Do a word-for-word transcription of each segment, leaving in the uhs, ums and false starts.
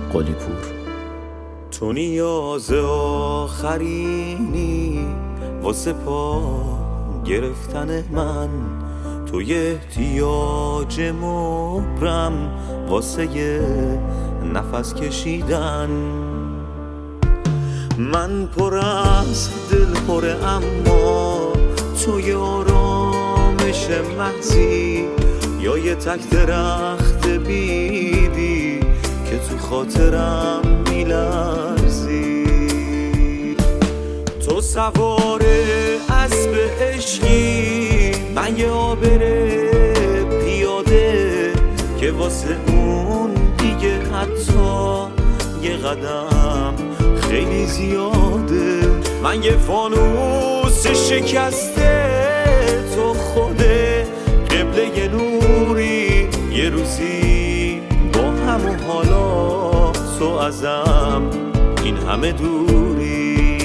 قلی پور. تو نیاز آخرینی واسه پا گرفتن من، توی احتیاج مبرم واسه یه نفس کشیدن. من پر از دل پره اما توی آرامش محضی، یا یه تک درخت بیدی که تو خاطرم میلرزی. تو سوار اسب عشقی، من یه آبره پیاده که واسه اون دیگه حتی یه قدم خیلی زیاده. من یه فانوس شکسته، تو خوده قبله یه نوری، یه روزی با هم و حالا تو ازم این همه دوری.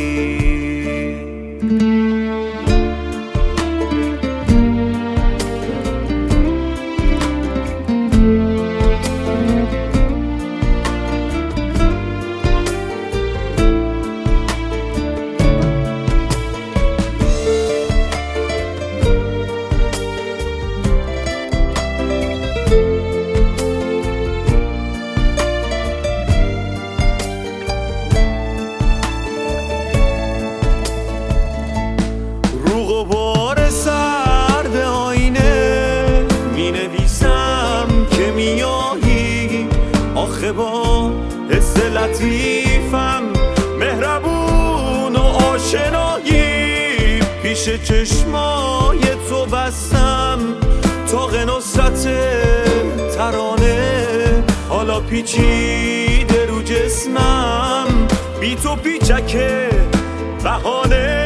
آخه با حس لطیفم مهربون و آشنایی، پیش چشمای تو بستم تاق نصرت ترانه. حالا پیچیده رو جسمم، بی تو پیچک بهانه.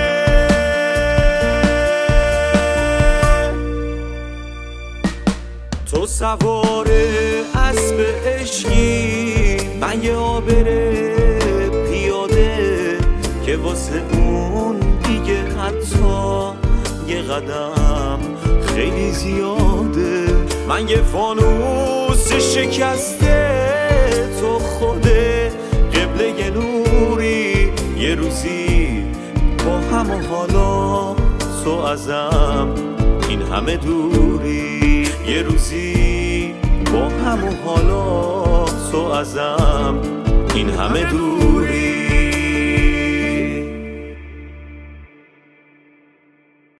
تو سوار اسب عشقی، من یه آبره پیاده که واسه اون دیگه حتی یه قدم خیلی زیاده. من یه فانوس شکسته، تو خوده قبله یه نوری، یه روزی با هم و حالا تو ازم این همه دوری. یه روزی با هم و حالا تو ازم این همه دوری.